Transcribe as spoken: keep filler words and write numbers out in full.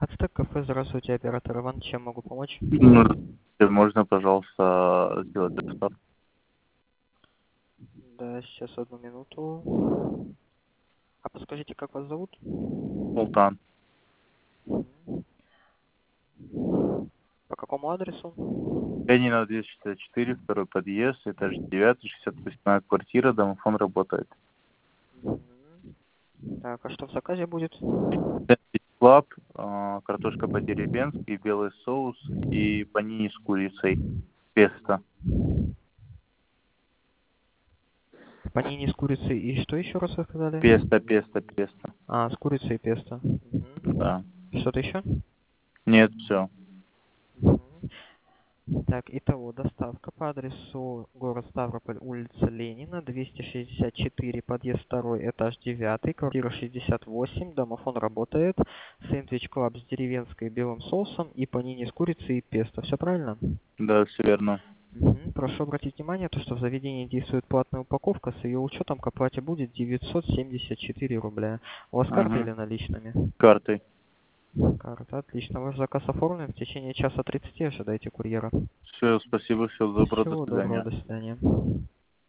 Ацтек кафе, здравствуйте, оператор Иван, чем могу помочь? Ну, можно, пожалуйста, сделать доставку? Да, сейчас одну минуту. А подскажите, как вас зовут? Султан. Мгм. По какому адресу? Ленина двести шестьдесят четыре, второй подъезд, этаж девятый, шестьдесят восьмая квартира, домофон работает. Мгм. Так, а что в заказе будет? Сэндвич Клаб, э, картошка по-деревенски, белый соус и панини с курицей, песто. Панини с курицей и что еще раз вы сказали? Песто, песто, песто. А, с курицей и песто. Мгм. Да. Что-то еще? Нет, все. Мгм. Так, итого, доставка по адресу город Ставрополь, улица Ленина, двести шестьдесят четыре, подъезд второй, этаж девятый, квартира шестьдесят восемь, домофон работает, сэндвич клаб с деревенской белым соусом и панини с курицей и песто. Все правильно? Да, все верно. Мгм. Прошу обратить внимание, то, что в заведении действует платная упаковка, с ее учетом к оплате будет девятьсот семьдесят четыре рубля. У вас карта Ага. или наличными? Картой. Карта, отлично. Ваш заказ оформлен. В течение часа тридцати ожидайте курьера. Все, спасибо, всего доброго, до Всего доброго, свидания. до свидания.